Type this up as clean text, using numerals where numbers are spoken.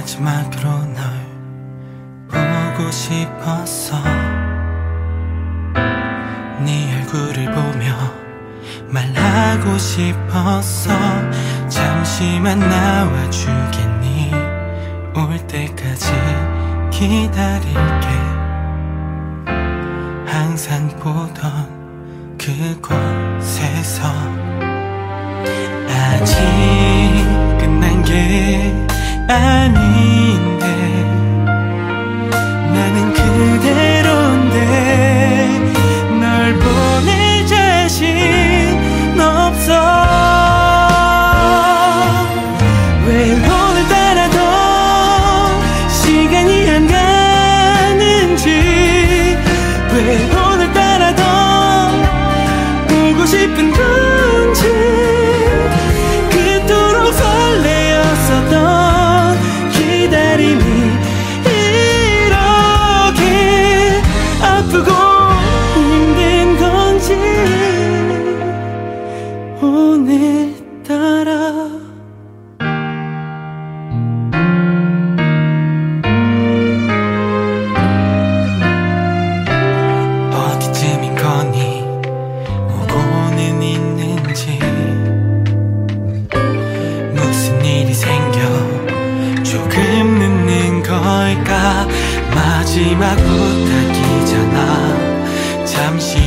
마지막으로 널 보고 싶었어. 네 얼굴을 보며 말하고 싶었어. 잠시만 나와주겠니? 올 때까지 기다릴게. 항상 보던 그곳에서. 아직 끝난 게 아닌데 나는 그대로인데 널 보낼 자신 없어. 왜 오늘따라도 시간이 안 가는지, 왜 오늘따라도 보고 싶은 건지, 그토록 설레었었던 기다림이 이렇게 아프고 힘든 건지. 오늘따라 어디쯤인 거니? 오고는 있는지. 무슨 일이 생겨 조금 늦는 걸까? 마지막 부탁이잖아. 잠시